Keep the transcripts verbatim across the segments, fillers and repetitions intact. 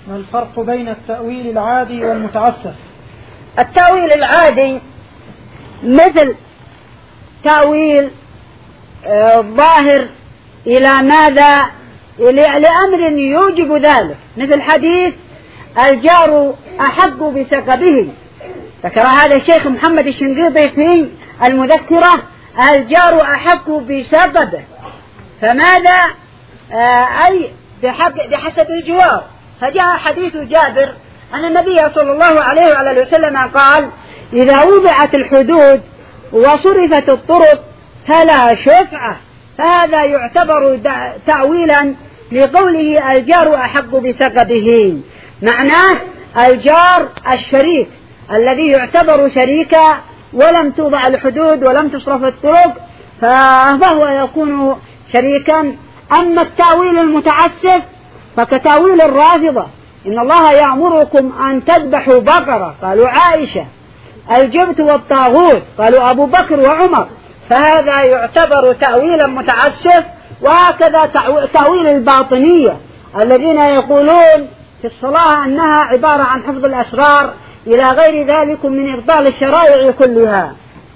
ما الفرق بين التأويل العادي والمتعسف؟ التأويل العادي مثل تأويل الظاهر إلى ماذا؟ لأمر يوجب ذلك، مثل حديث الجار أحق بسقبه، ذكر هذا الشيخ محمد الشنقيطي في المذكرة: الجار أحق بسقبه، فماذا؟ آه أي بحق بحسب الجوار. فجاء حديث جابر أن النبي صلى الله عليه وعلى وسلم قال: إذا وضعت الحدود وصرفت الطرق فلا شفعة، فهذا يعتبر تأويلا لقوله الجار أحق بسقبه، معناه الجار الشريك الذي يعتبر شريكا ولم توضع الحدود ولم تصرف الطرق فهو يكون شريكا. أما التأويل المتعسف فكتأويل الرافضة: إن الله يأمركم أن تذبحوا بقرة، قالوا عائشة. الجبت والطاغوت، قالوا أبو بكر وعمر. فهذا يعتبر تأويلا متعسف. وهكذا تأويل الباطنية الذين يقولون في الصلاة أنها عبارة عن حفظ الأسرار إلى غير ذلك من إبطال الشرائع كلها.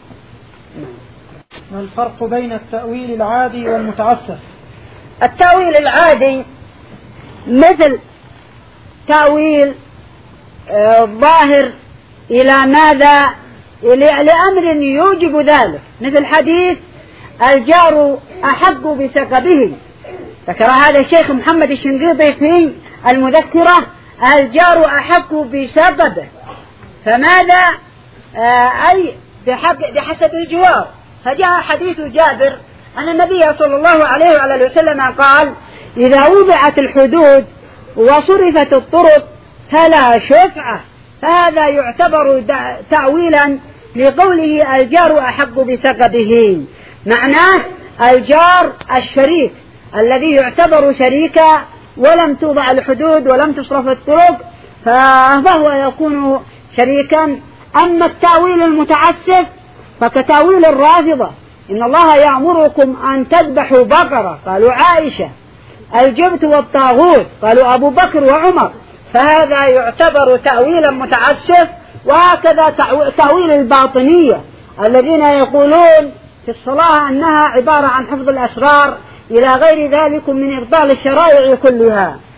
ما الفرق بين التأويل العادي والمتعسف؟ التأويل العادي مثل تأويل الظاهر إلى ماذا؟ لأمر يوجب ذلك، مثل حديث الجار أحق بسقبه، ذكر هذا الشيخ محمد الشنقيطي في المذكرة: الجار أحق بسقبه، فماذا؟ آه أي بحق بحسب الجوار. فجاء حديث جابر أن النبي صلى الله عليه وعلى وسلم قال: إذا وضعت الحدود وصرفت الطرق فلا شفعة، فهذا يعتبر تأويلا لقوله الجار أحق بسقبه، معناه الجار الشريك الذي يعتبر شريكا ولم توضع الحدود ولم تصرف الطرق فهو يكون شريكا. أما التأويل المتعسف فكتأويل الرافضة: إن الله يأمركم أن تذبحوا بقرة، قالوا عائشة. الجبت والطاغوت، قالوا أبو بكر وعمر. فهذا يعتبر تأويلا متعسف. وهكذا تأويل الباطنية الذين يقولون في الصلاة أنها عبارة عن حفظ الأسرار إلى غير ذلك من إبطال الشرائع كلها.